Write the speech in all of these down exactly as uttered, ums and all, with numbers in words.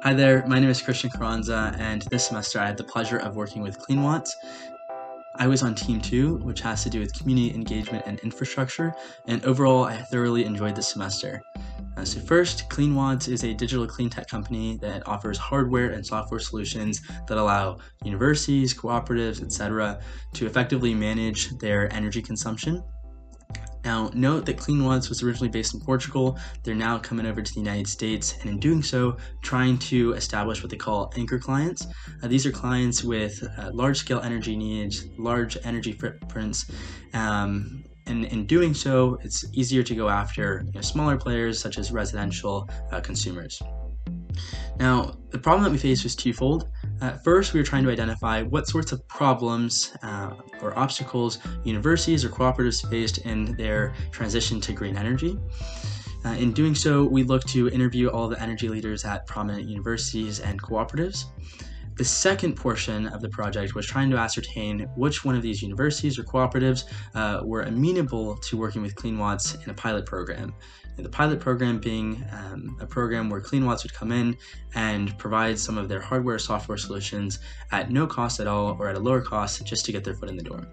Hi there, my name is Christian Carranza, and this semester I had the pleasure of working with CleanWatts. I was on Team two, which has to do with community engagement and infrastructure, and overall I thoroughly enjoyed this semester. Uh, so first, CleanWatts is a digital clean tech company that offers hardware and software solutions that allow universities, cooperatives, et cetera to effectively manage their energy consumption. Now, note that CleanWatts was originally based in Portugal. They're now coming over to the United States, and in doing so, trying to establish what they call anchor clients. Uh, these are clients with uh, large-scale energy needs, large energy footprints, um, and in doing so, it's easier to go after you know, smaller players such as residential uh, consumers. Now, the problem that we faced was twofold. At first, we were trying to identify what sorts of problems uh, or obstacles universities or cooperatives faced in their transition to green energy. Uh, in doing so, we looked to interview all the energy leaders at prominent universities and cooperatives. The second portion of the project was trying to ascertain which one of these universities or cooperatives uh, were amenable to working with CleanWatts in a pilot program. And the pilot program being um, a program where CleanWatts would come in and provide some of their hardware software solutions at no cost at all or at a lower cost just to get their foot in the door.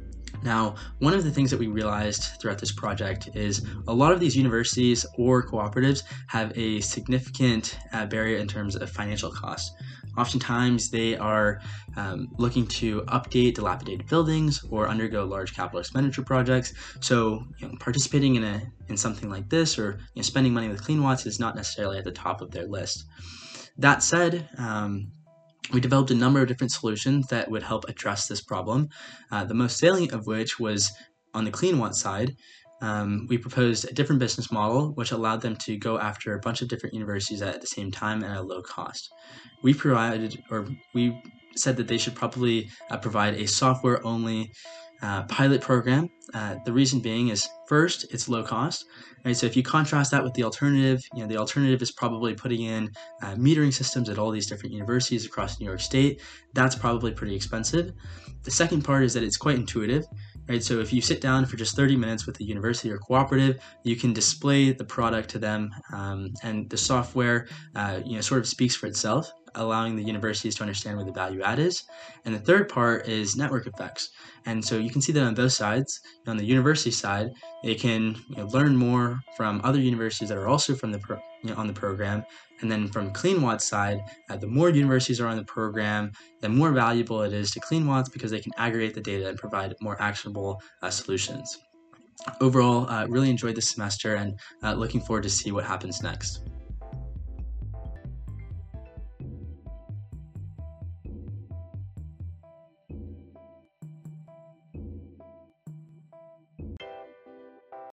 Now, one of the things that we realized throughout this project is a lot of these universities or cooperatives have a significant uh, barrier in terms of financial costs. Oftentimes, they are um, looking to update dilapidated buildings or undergo large capital expenditure projects. So, you know, participating in a in something like this or you know, spending money with CleanWatts is not necessarily at the top of their list. That said, um, we developed a number of different solutions that would help address this problem, uh, the most salient of which was on the CleanWatts side. Um, we proposed a different business model which allowed them to go after a bunch of different universities at the same time and at a low cost. We provided, or we said that they should probably uh, provide a software-only uh, pilot program. Uh, the reason being is, first, it's low cost. Right? So if you contrast that with the alternative, you know, the alternative is probably putting in uh, metering systems at all these different universities across New York State. That's probably pretty expensive. The second part is that it's quite intuitive. Right? So if you sit down for just thirty minutes with a university or cooperative, you can display the product to them, um, and the software uh, you know, sort of speaks for itself, allowing the universities to understand where the value add is. And the third part is network effects. And so you can see that on both sides. On the university side, they can you know, learn more from other universities that are also from the pro, you know, on the program. And then from CleanWatts side, uh, the more universities are on the program, the more valuable it is to CleanWatts because they can aggregate the data and provide more actionable uh, solutions. Overall, uh, really enjoyed this semester and uh, looking forward to see what happens next.